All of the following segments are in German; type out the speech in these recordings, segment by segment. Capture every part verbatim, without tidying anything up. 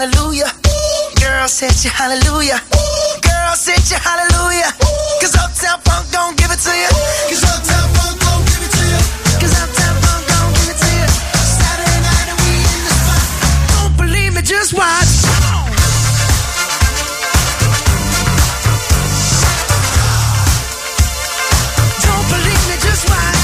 hallelujah. Girls hit you hallelujah. Girls hit you hallelujah. Cause Uptown Funk don't give it to you. Cause Uptown Funk don't give it to you. Cause Uptown Funk don't give it to you. Saturday night and we in the spot. Don't believe me, just watch. Don't believe me, just watch.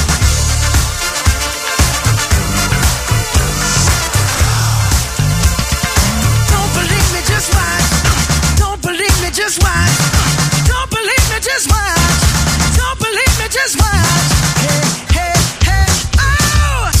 Don't believe me, just watch. Don't believe me, just watch. Don't believe me, just watch. Don't believe me, just watch. Hey, hey, hey, oh!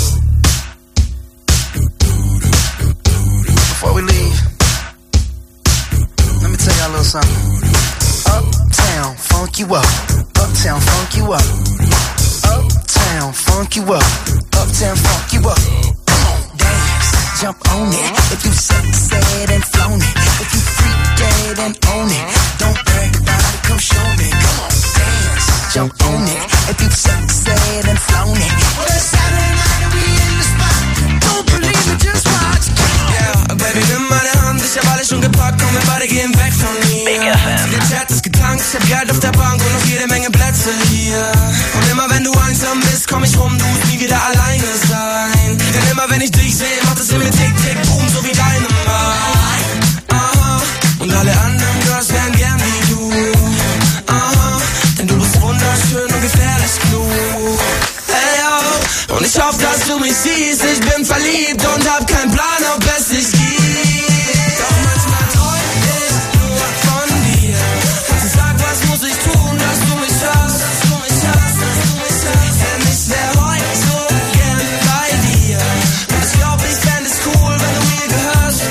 Before we leave, let me tell y'all a little something. Uptown, funk you up. Uptown, funk you up. Uptown, funk you up. Uptown, funk you up. Come on, dance, jump on it. If you said and flown it. If you freak dead and own it. Don't brag about it, come show me. Come on, dance, jump on it. If you said and flown it. Well, it's Saturday night and we in the spot. Don't believe it, just watch. Yeah, Baby, nimm meine Hand, ich hab alles schon gepackt, komm, wir beide gehen weg von mir. Der Chat ist getankt, ich hab Geld auf der Bank und noch jede Menge Plätze hier. Und immer wenn du einsam bist, komm ich rum, du musst nie wieder alleine sein. Denn immer wenn ich dich sehe, macht es in mir tick, tick, boom, so wie Dynamite. Aha, und alle anderen Girls wären gern wie du. Aha, denn du bist wunderschön und gefährlich klug. Hey, yo, und ich hoffe, dass du mich siehst, ich bin verliebt und hab keinen Plan, ob es sich gibt. Doch manchmal träum ich nur von dir. Sag, was muss ich tun, dass du mich hast, dass du mich hast, dass du mich hast. Denn ich wär heute so gern bei dir. Und ich glaub, ich fänd es cool, wenn du mir gehörst.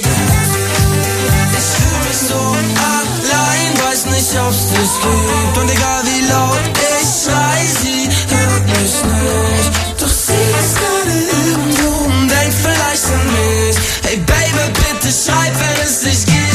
Ich fühl mich so allein, weiß nicht, ob's dich gibt. Und egal wie laut ich schrei, sie hört mich nicht. Doch sie ist gerade irgendwo und denkt vielleicht an mich. Hey Baby, bitte schreib, wenn es dich gibt.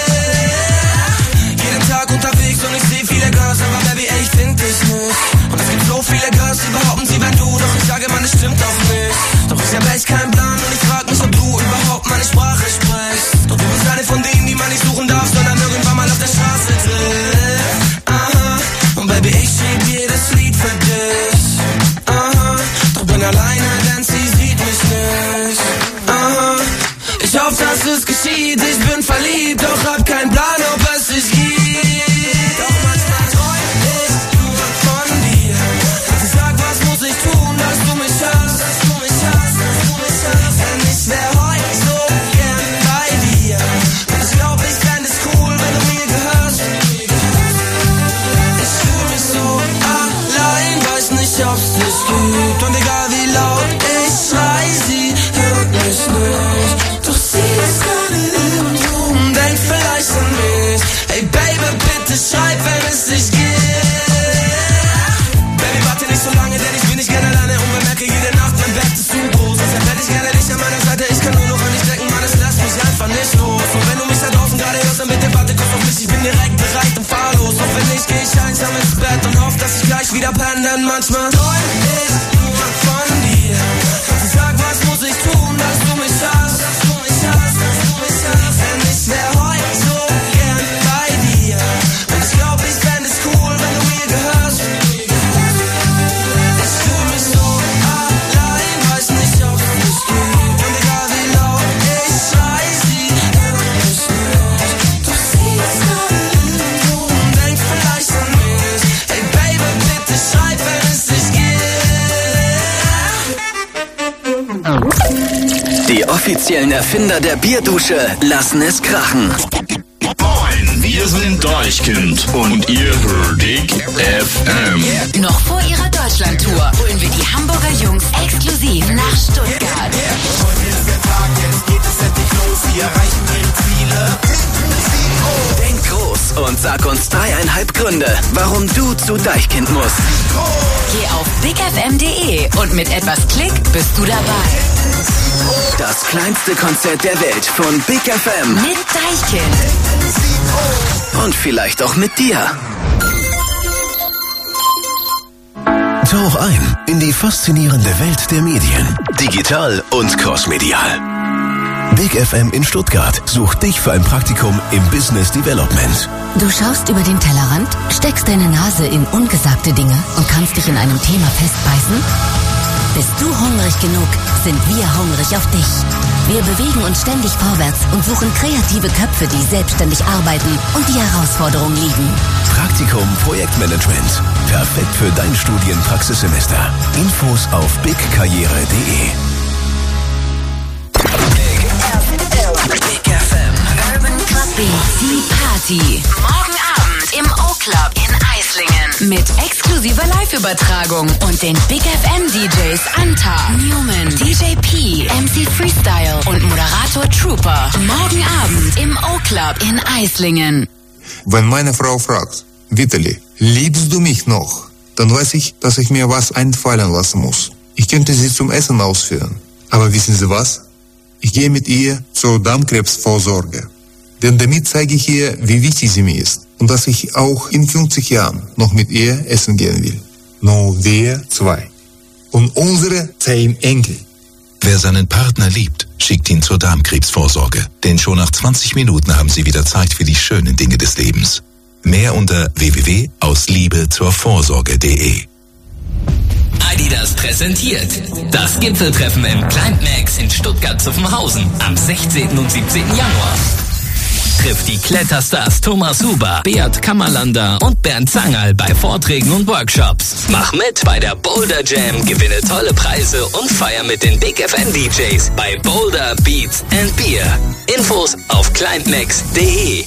Jeden Tag unterwegs und ich seh viele Girls, aber Baby, ey, ich find dich nicht. Und es gibt so viele Girls, die behaupten, sie wären du. Doch ich sage, man, es stimmt auch nicht. Doch ich hab echt keinen Plan und ich frag mich, ob du überhaupt meine Sprache sprichst. Doch du bist eine von denen, die man nicht suchen darf, sondern irgendwann mal auf der Straße trifft. Aha, und Baby, ich schrieb jedes Lied für dich. Aha, doch bin alleine, denn sie sieht mich nicht. Aha, ich hoffe, dass es geschieht, ich bin verliebt, doch hab keinen Plan, ob es sich gibt. Doch manchmal träum ich nur von dir. Sag, was muss ich tun, dass du mich hast, dass du mich hast, dass du mich hast. Denn ich wär heute so gern bei dir. Und ich glaub, ich fänd es cool, wenn du mir gehörst. Ich fühl mich so allein, weiß nicht, ob's dich gibt. Und egal wie laut ich schrei, sie hört mich nicht. Doch sie ist gerade irgendwo und denkt vielleicht an mich. Hey Baby, bitte schreib, wenn es dich gibt. Baby, warte nicht so lange, denn ich bin nicht gerne alleine und bemerke jede Nacht, mein Bett ist zu groß. Deshalb hätte ich gerne dich an meiner Seite, ich kann nur noch an dich denken, Mann, es lässt mich einfach nicht los. Und wenn du mich da draußen gerade hörst, dann bitte warte kurz auf mich, ich bin direkt bereit und fahrlos. Doch wenn nicht, geh ich einsam ins Bett und hoffe, dass ich gleich wieder penne, denn manchmal träum ich nur von dir. Sag, was muss ich tun, dass du mich hast, dass du mich hast, dass du mich hast. Denn ich wär heute so gern bei dir. Und ich glaub, ich fänd es cool, wenn du mir gehörst. Ich fühl mich so allein, weiß nicht, ob es mich gibt. Und egal wie laut ich schrei, sie hört mich nicht. Doch sie ist gerade irgendwo und denkt vielleicht an mich. Hey Baby, bitte schreib, wenn es dich gibt. Die offiziellen Erfinder der Bierdusche lassen es krachen. Moin, wir sind Deichkind und ihr hört Dick F M. Noch vor ihrer Deutschlandtour holen wir die Hamburger Jungs exklusiv nach Stuttgart. Heute ist der Tag, jetzt geht es endlich los. Sie erreichen ihre Ziele. Denk groß und sag uns dreieinhalb Gründe, warum du zu Deichkind musst. Geh auf big f m punkt d e und mit etwas Klick bist du dabei. Das kleinste Konzert der Welt von Big F M. Mit Deichkind. Und vielleicht auch mit dir. Tauch ein in die faszinierende Welt der Medien. Digital und crossmedial. Big F M in Stuttgart sucht dich für ein Praktikum im Business Development. Du schaust über den Tellerrand, steckst deine Nase in ungesagte Dinge und kannst dich in einem Thema festbeißen? Bist du hungrig genug, sind wir hungrig auf dich. Wir bewegen uns ständig vorwärts und suchen kreative Köpfe, die selbstständig arbeiten und die Herausforderung lieben. Praktikum Projektmanagement. Perfekt für dein Studienpraxissemester. Infos auf big karriere punkt de. Big F M. Urban Club Beats, die Party. Morgen Abend im O-Club in Eislingen. Mit exklusiver Live-Übertragung und den Big F M-D Js Anta, Newman, D J P, M C Freestyle und Moderator Trooper. Morgen Abend im O-Club in Eislingen. Wenn meine Frau fragt, Vitali, liebst du mich noch? Dann weiß ich, dass ich mir was einfallen lassen muss. Ich könnte sie zum Essen ausführen. Aber wissen Sie was? Ich gehe mit ihr zur Darmkrebsvorsorge. Denn damit zeige ich ihr, wie wichtig sie mir ist. Und dass ich auch in fünfzig Jahren noch mit ihr essen gehen will. Nur wir zwei. Und unsere zehn Enkel. Wer seinen Partner liebt, schickt ihn zur Darmkrebsvorsorge. Denn schon nach zwanzig Minuten haben sie wieder Zeit für die schönen Dinge des Lebens. Mehr unter w w w punkt aus liebe zur vorsorge punkt de. Adidas präsentiert das Gipfeltreffen im Climb Max in Stuttgart-Zuffenhausen am sechzehnten und siebzehnten Januar. Trifft die Kletterstars Thomas Huber, Beat Kammerlander und Bernd Zangerl bei Vorträgen und Workshops. Mach mit bei der Boulder Jam, gewinne tolle Preise und feier mit den Big F M D Js bei Boulder Beats and Beer. Infos auf climbmax punkt de.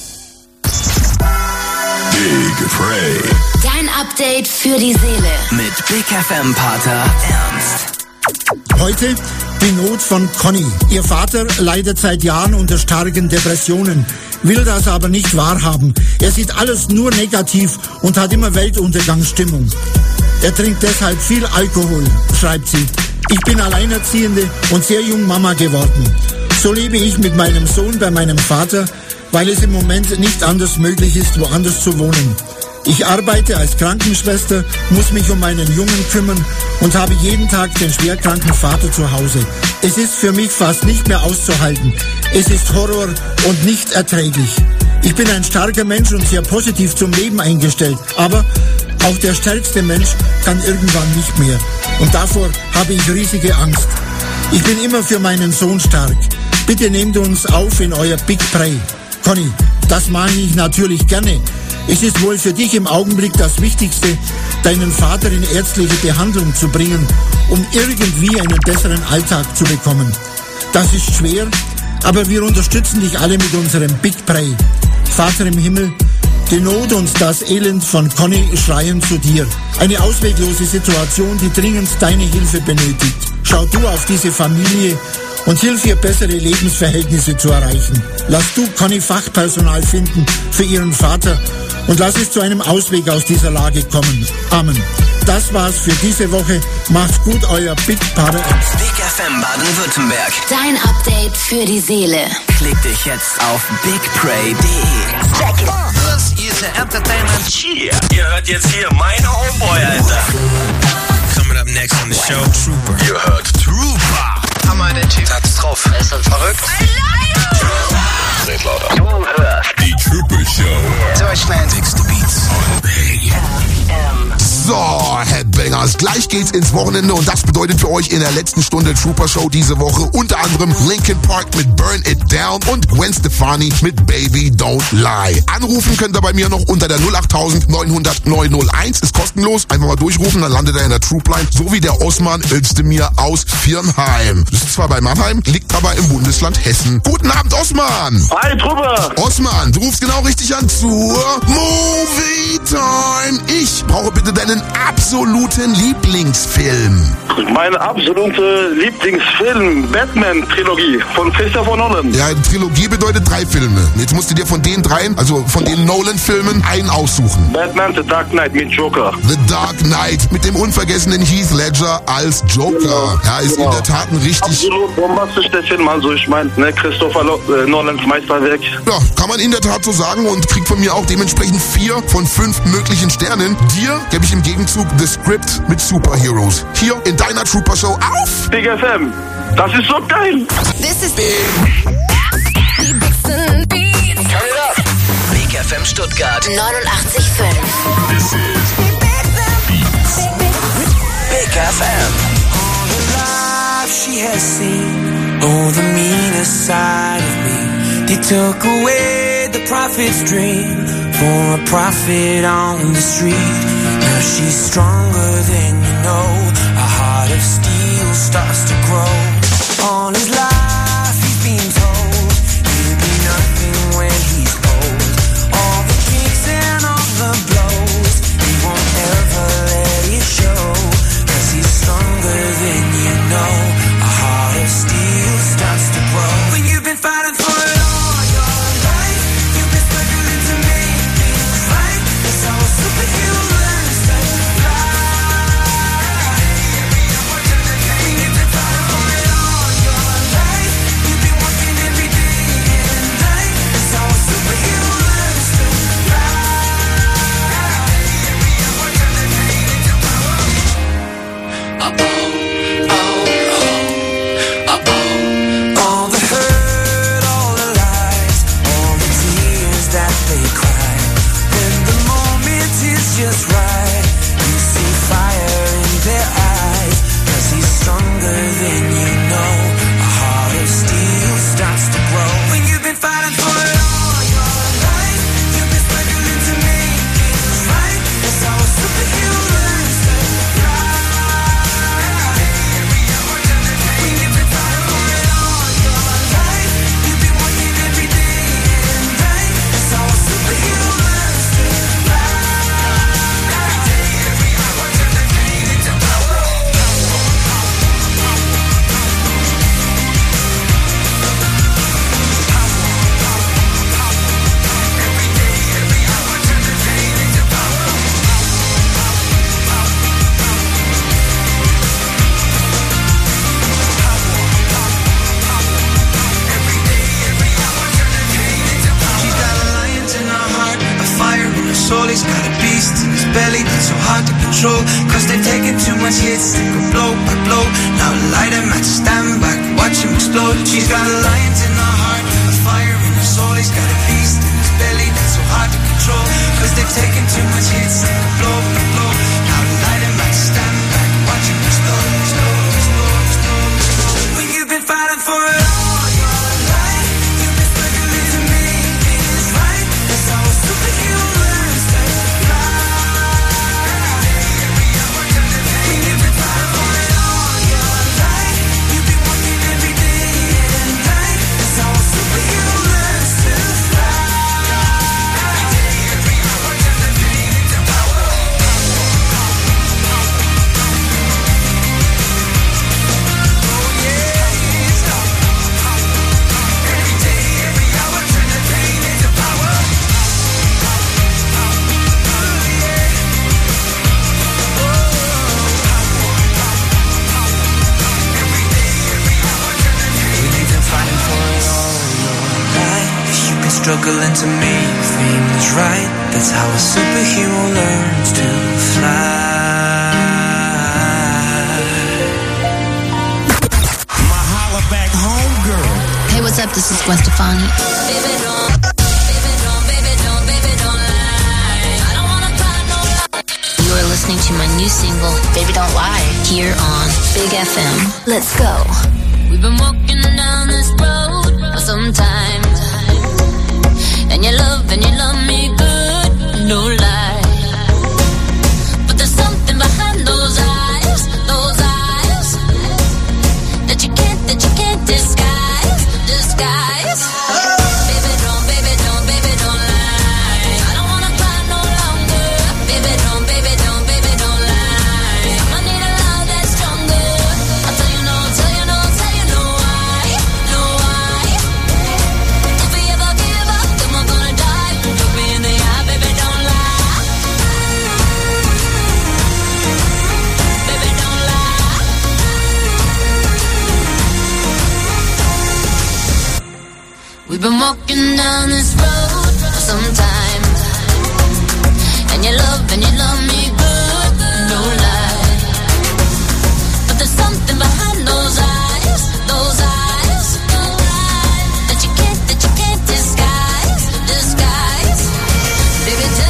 Big Frey. Dein Update für die Seele. Mit Big F M-Pater Ernst. Heute die Not von Conny. Ihr Vater leidet seit Jahren unter starken Depressionen, will das aber nicht wahrhaben. Er sieht alles nur negativ und hat immer Weltuntergangsstimmung. Er trinkt deshalb viel Alkohol, schreibt sie. Ich bin Alleinerziehende und sehr jung Mama geworden. So lebe ich mit meinem Sohn bei meinem Vater, weil es im Moment nicht anders möglich ist, woanders zu wohnen. Ich arbeite als Krankenschwester, muss mich um meinen Jungen kümmern und habe jeden Tag den schwerkranken Vater zu Hause. Es ist für mich fast nicht mehr auszuhalten. Es ist Horror und nicht erträglich. Ich bin ein starker Mensch und sehr positiv zum Leben eingestellt, aber auch der stärkste Mensch kann irgendwann nicht mehr. Und davor habe ich riesige Angst. Ich bin immer für meinen Sohn stark. Bitte nehmt uns auf in euer Big Prey. Conny, das meine ich natürlich gerne. Es ist wohl für dich im Augenblick das Wichtigste, deinen Vater in ärztliche Behandlung zu bringen, um irgendwie einen besseren Alltag zu bekommen. Das ist schwer, aber wir unterstützen dich alle mit unserem Big Prey. Vater im Himmel, die Not und das Elend von Conny schreien zu dir. Eine ausweglose Situation, die dringend deine Hilfe benötigt. Schau du auf diese Familie und hilf ihr, bessere Lebensverhältnisse zu erreichen. Lass du Conny Fachpersonal finden für ihren Vater und lass es zu einem Ausweg aus dieser Lage kommen. Amen. Das war's für diese Woche. Macht's gut, euer Big Pater Ernst. Big F M Baden-Württemberg. Dein Update für die Seele. Klick dich jetzt auf big pray punkt de. Check it. Das ist Entertainment. Yeah. Ihr hört jetzt hier mein Homeboy, Alter. Coming up next on the show, Trooper. Ihr hört Trooper. Hammer, der Typ. Hat's drauf. Ist das verrückt? Seht lauter. Du hörst Die Trooper Show. Deutschland. Dickste Beats. So, Headbangers, gleich geht's ins Wochenende und das bedeutet für euch in der letzten Stunde Trooper Show diese Woche unter anderem Linkin Park mit Burn It Down und Gwen Stefani mit Baby Don't Lie. Anrufen könnt ihr bei mir noch unter der null acht neun null null neun null eins, ist kostenlos. Einfach mal durchrufen, dann landet er in der Troopline, so wie der Osman Özdemir aus Viernheim. Das ist zwar bei Mannheim, liegt aber im Bundesland Hessen. Guten Abend, Osman! Hi, Trooper! Osman, du rufst genau richtig an zur Movie Time. Ich brauche bitte deinen absoluten Lieblingsfilm. Mein absoluter Lieblingsfilm, Batman-Trilogie von Christopher Nolan. Ja, Trilogie bedeutet drei Filme. Jetzt musst du dir von den dreien, also von den Nolan-Filmen, einen aussuchen. Batman, The Dark Knight mit Joker. The Dark Knight mit dem unvergessenen Heath Ledger als Joker. Ja, ist Genau. in der Tat ein richtig... Absolut bombastisch der Film, also ich meine, ne, Christopher Lo- äh, Nolans Meisterwerk. Ja, kann man in der Tat so sagen und kriegt von mir auch dementsprechend vier von fünf möglichen Sternen. Dir gebe ich im Gegenzug The Script mit Superheroes. Hier in deiner Trooper Show auf Big F M, das ist so geil! This is neunundachtzig Komma fünf. This is Beats. Big F M. All the life she has seen, oh, the meanest side of me. They took away the prophet's dream for a prophet on the street. Now she's stronger than you know. A heart of steel starts to grow. All his life he's been told he'll be nothing when he's old. All the kicks and all the blows, he won't ever let it show. Cause he's stronger than you know. A heart of steel starts to grow. When you've been fighting for it all your life, you've been struggling to make things right. That's how a superhero learns to fly. When you've been fighting for it all your life, you've been working every day and night. That's how a superhero learns to fly. All the hurt, all the lies, all the tears that they cry. When the moment is just right, you see fire in their eyes. Cause he's stronger than you know. A heart of steel starts to grow. When you've been fighting for it all your life, you've been struggling to make things right. That's how a superhero learns to fly. When you've been fighting for it all your life, you've been working every day and night. That's how a superhero learns to fly. Every hour turn the pain into power. Every day, every hour turn the pain into power. Every day, every hour turn the pain into power. She's got a lion in her heart, a fire in her soul. He's got a beast in his belly that's so hard to control. Cause they've taken too much hits, they go blow by blow. Now light him at stand back, watch him explode. She's got a lion in her heart, a fire in her soul. He's got a beast in his belly that's so hard to control. Cause they've taken too much hits, they go blow by blow. Now light him at stand back, watch him explode, explode, explode, explode, explode. When you've been fighting for it all your life, you've been struggling to make things right. That's how a superhero learns to fly. When you've been fighting for it all your life, you've been working every day and night. That's how a superhero learns to fly. Every hour turn the pain into power. Oh yeah, stop. Every day, every hour turn the pain into power. Every day, every hour turn the pain. When you've been fighting for it all your life, you've been struggling to make things right. That's how a superhero learns to fly. My holla back home girl. Hey, what's up? This is Gwen Stefani. Baby, don't, baby, don't, baby, don't, baby, don't lie. I don't wanna cry no lie. You are listening to my new single, Baby Don't Lie, here on Big F M. Let's go. We've been walking down this road for some time, and you love, and you love me good, no lie. But there's something behind those eyes, those eyes, that you can't, that you can't disguise, disguise. Baby, don't, baby, don't, baby, don't lie. I don't wanna cry no longer. Baby, don't, baby, don't, baby, don't lie. I'ma need a love that's stronger. I'll tell you no, tell you no, tell you no why, no why. If we ever give up, then we're gonna die. Look me in the eye, baby, don't lie. Baby, don't lie. We've been walking down this road for some time, and you love, and you love me good, no lie. But there's something behind those eyes, those eyes, that you can't, that you can't disguise, disguise. Baby,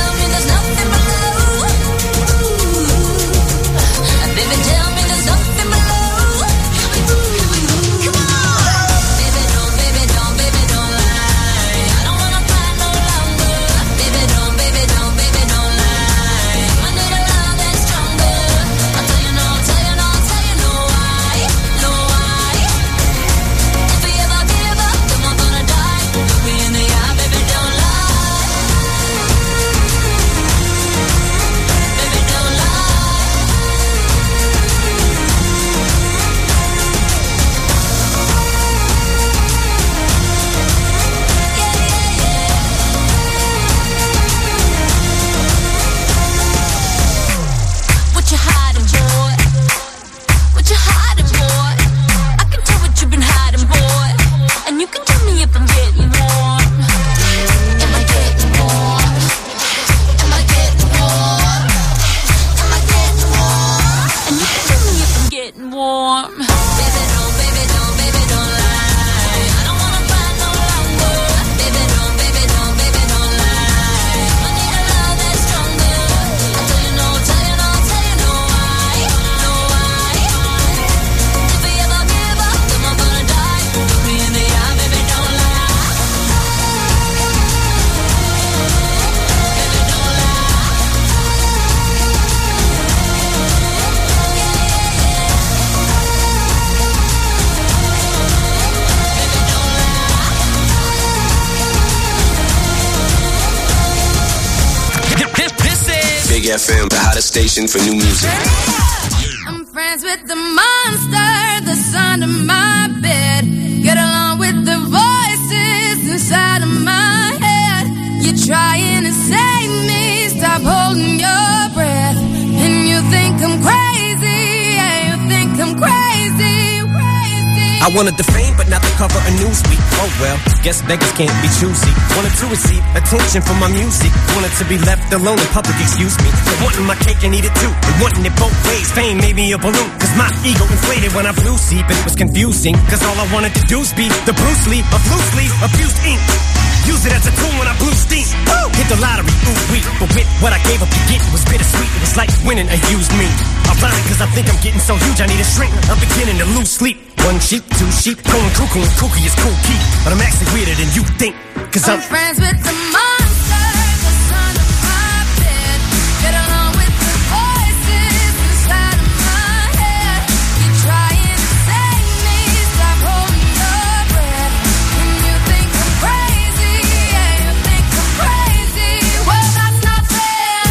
Big F M, the hottest station for new music. I'm friends with the monster that's under my bed. Get along with the voices inside of my head. You're trying to save me, stop holding your breath. And you think I'm crazy, yeah, you think I'm crazy, crazy. I wanted the fame, but not the cover of Newsweek. Oh well, guess beggars can't be choosy. Wanted to receive attention from my music. Wanted to be left alone in public, excuse me. But wanting my cake and eat it too. And wanting it both ways, fame made me a balloon. Cause my ego inflated when I flew seep. And it was confusing, cause all I wanted to do was be the Bruce Lee of loosely abused ink. Use it as a tool when I blew steam. Woo! Hit the lottery, ooh wee. But with what I gave up to get, it was bittersweet. It was like winning a used me. Ironic, cause I think I'm getting so huge I need a shrink. I'm beginning to lose sleep. One sheep, two sheep, going cuckoo and kooky is cool key. But I'm actually weirder than you think. Cause I'm, I'm friends with the monster that's under my bed. Get along with the voices inside of my head. You're trying to save me, stop holding your breath. And you think I'm crazy, yeah, you think I'm crazy. Well, that's not fair.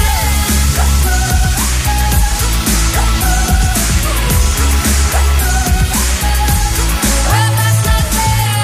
Well, that's not fair.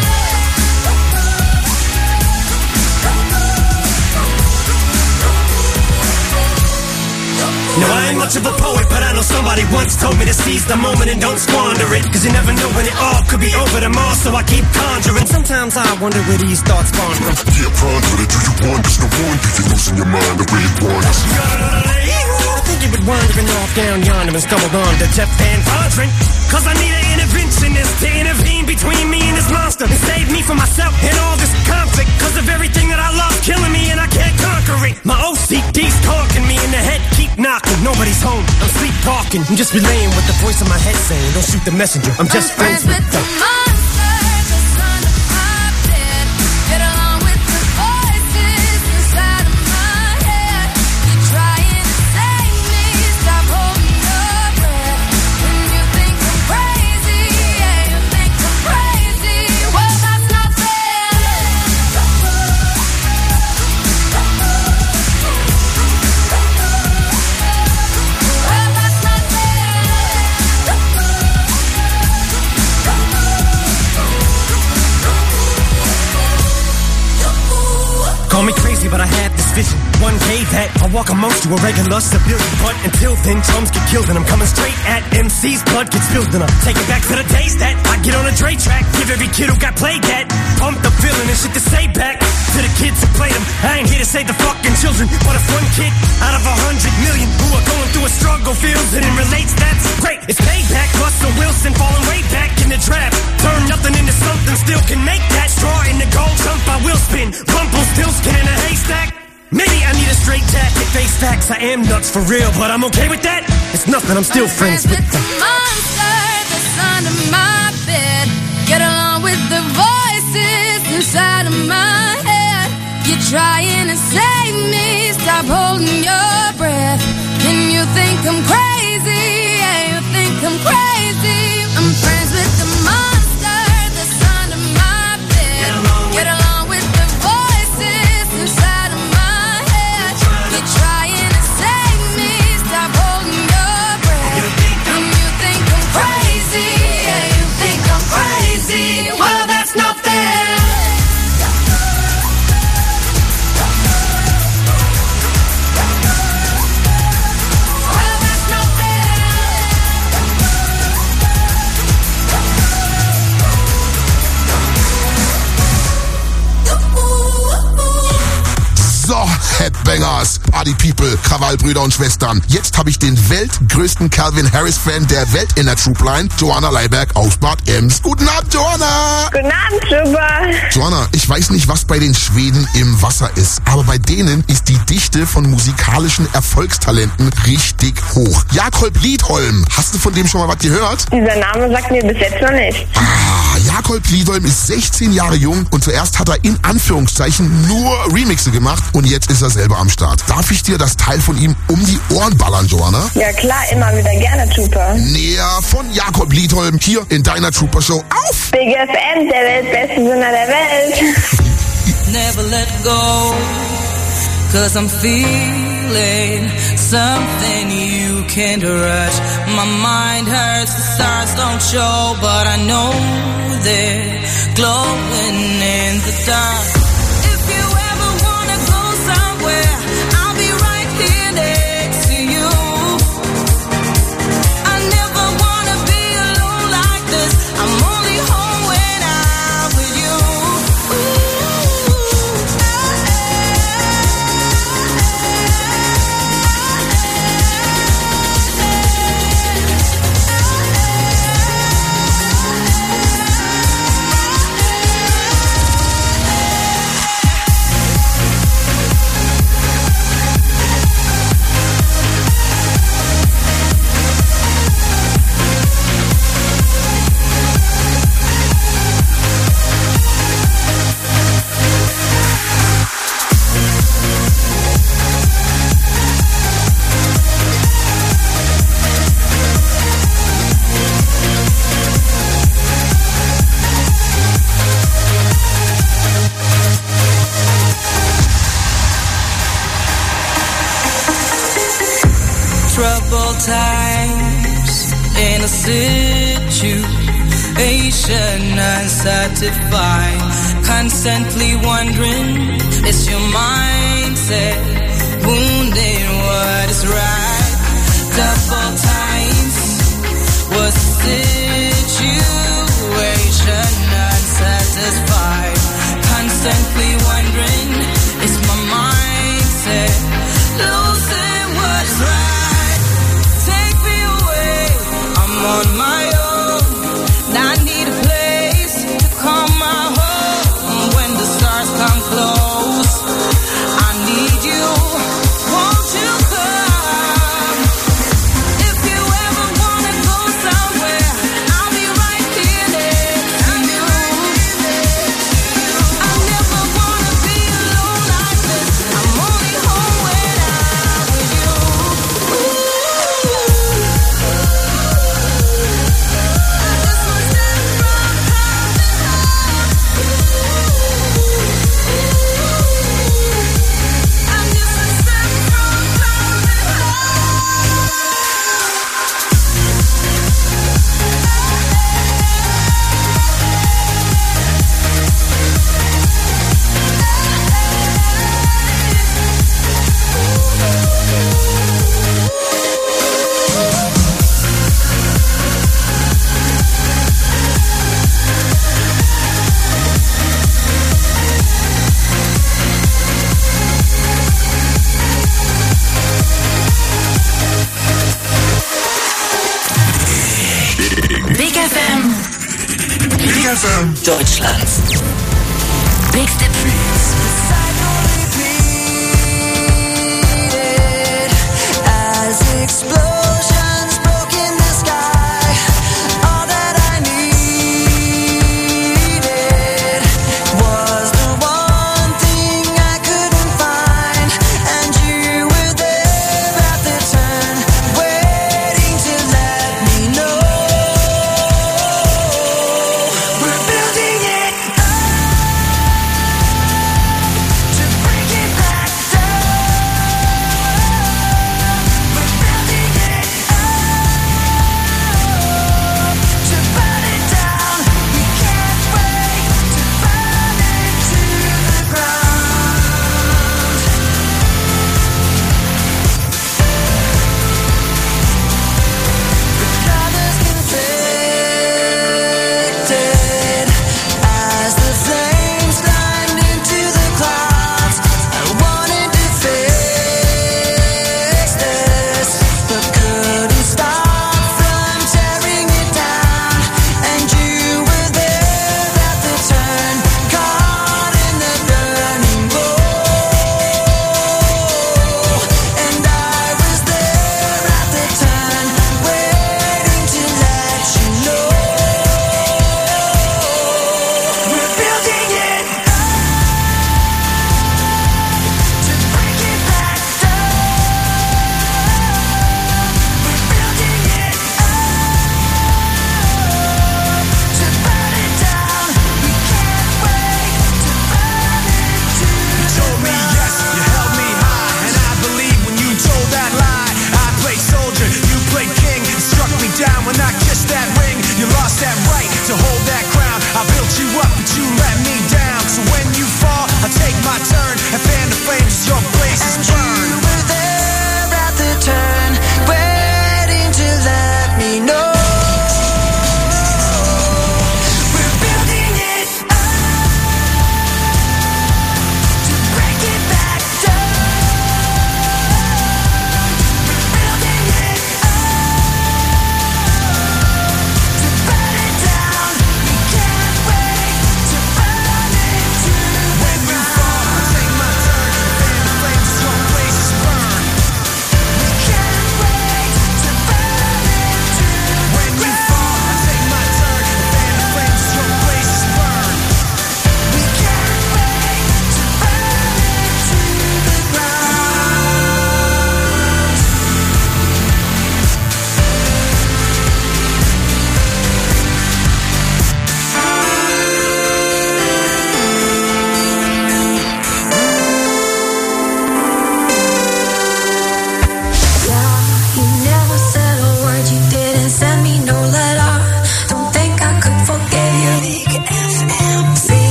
No, I ain't much of a poet, but I know somebody once told me to seize the moment and don't squander it. Cause you never know when it all could be over tomorrow, so I keep conjuring. Sometimes I wonder where these thoughts spawn from. Yeah, ponder it. Do you want this? No wonder you're losing your mind the way it wanders. I think you've been wandering off down yonder and stumbled on to Jeff Van Vondren. Cause I need an interventionist to intervene between me and this monster and save me from myself and all this conflict. Cause of everything that I love killing me and I can't conquer it. My O C D's talking me in the head, keep knocking. Nobody's home, I'm sleepwalking. I'm just relaying what the voice in my head saying. Don't shoot the messenger, I'm just I'm friends, friends with the, the monster that's under my bed. Get along with the voices inside of my head. You're trying to save me, stop holding your breath. And you think I'm crazy, yeah, you think I'm crazy. Well, that's not fair. Well, that's not Call me crazy, but I had this vision. One day that I'll walk amongst you, a regular civilian. But until then, drums get killed and I'm coming straight at M C's. Blood gets spilled and I take it back to the days that I get on a Dre track. Give every kid who got played that. Pump the feeling and shit to say back to the kids who played them. I ain't here to save the fucking children, but if one kid out of a hundred million who are going through a struggle feels it and relates, that's great. It's payback. Russell Wilson falling way back in the draft. Turn nothing into something, still can make that. Straw in the gold jump, I will spin. Rumpelstiltskin in a haystack. Maybe I need a straight jacket, face facts. I am nuts for real, but I'm okay with that. It's nothing, I'm still I'm friends, friends with with the monster that's under my bed. Get along with the voices inside of my head. You're trying to save me, stop holding your breath. And you think I'm crazy, yeah, you think I'm crazy. I'm friends with the monster that's under my bed. Get along with the voices inside of my head. You're trying to save me, stop holding your breath. And you think I'm crazy, yeah, you think I'm crazy. Well, that's not fair. Well, that's not So, Headbangers, Party People, Krawallbrüder und Schwestern. Jetzt habe ich den weltgrößten Calvin Harris-Fan der Welt in der Troopline, Joanna Leiberg aus Bad Ems. Guten Abend, Joanna! Guten Abend, super! Joanna, ich weiß nicht, was bei den Schweden im Wasser ist, aber bei denen ist die Dichte von musikalischen Erfolgstalenten richtig hoch. Jakob Liedholm, hast du von dem schon mal was gehört? Dieser Name sagt mir bis jetzt noch nicht. Ah, Jakob Liedholm ist sechzehn Jahre jung und zuerst hat er in Anführungszeichen nur Remixe gemacht und jetzt ist er selber am Start. Darf ich dir das Teil von ihm um die Ohren ballern, Joanna? Ja klar, immer wieder gerne, Trooper. Näher von Jakob Liedholm hier in deiner Trooper Show auf Big F M, der weltbeste Sender der Welt. Never let go, cause I'm feeling feeling, something you can't rush. My mind hurts, the stars don't show, but I know they're glowing in the dark. If you ever wanna go somewhere, I'll be right here next to you. I never wanna be alone like this. I'm only home when I'm with you. Troubled times in a situation unsatisfied, constantly wondering, is your mindset wounded? What is right? Double times was a situation unsatisfied, constantly wondering, is my mindset losing what is right? On my own, I need a place to call my home. When the stars come close, I need you. Won't you come? If you ever wanna go somewhere, I'll be right here next to you. I never wanna be alone like this. I'm only home when I'm with you. Deutschlands bigste